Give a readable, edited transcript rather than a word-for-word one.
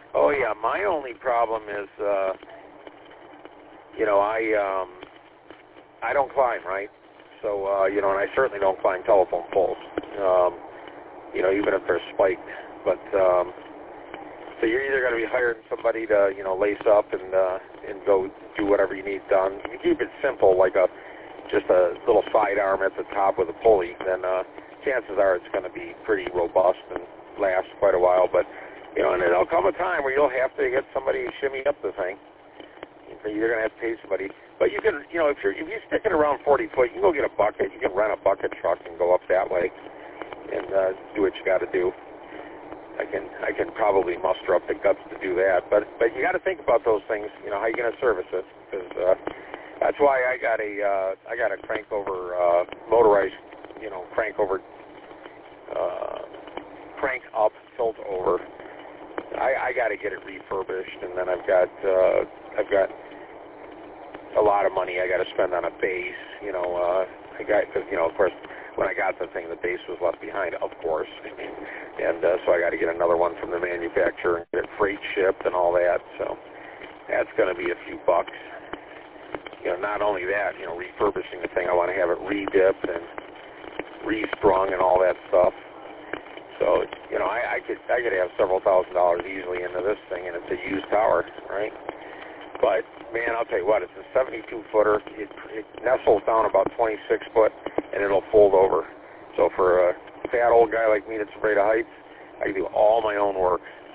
Oh yeah, my only problem is, I don't climb, right? So, and I certainly don't climb telephone poles, even if they're spiked. But, so you're either going to be hiring somebody to, lace up and go do whatever you need done. If you keep it simple, like just a little side arm at the top with a pulley, then chances are it's going to be pretty robust and last quite a while. But, and there'll come a time where you'll have to get somebody to shimmy up the thing. So you're going to have to pay somebody. But you can, if you stick it around 40 foot, you can go get a bucket. You can rent a bucket truck and go up that way and do what you got to do. I can probably muster up the guts to do that. But you got to think about those things. How you going to service it? Because that's why I got a crank over motorized, crank over, crank up, tilt over. I got to get it refurbished, and then I've got a lot of money I got to spend on a base. Because of course, when I got the thing, the base was left behind, of course, and so I got to get another one from the manufacturer and get it freight shipped and all that. So that's going to be a few bucks. Not only that, refurbishing the thing, I want to have it re-dipped and restrung and all that stuff. So, I could have several $1,000s easily into this thing, and it's a used tower, right? But, man, I'll tell you what, it's a 72-footer. It nestles down about 26 foot, and it'll fold over. So for a fat old guy like me that's afraid of heights, I can do all my own work.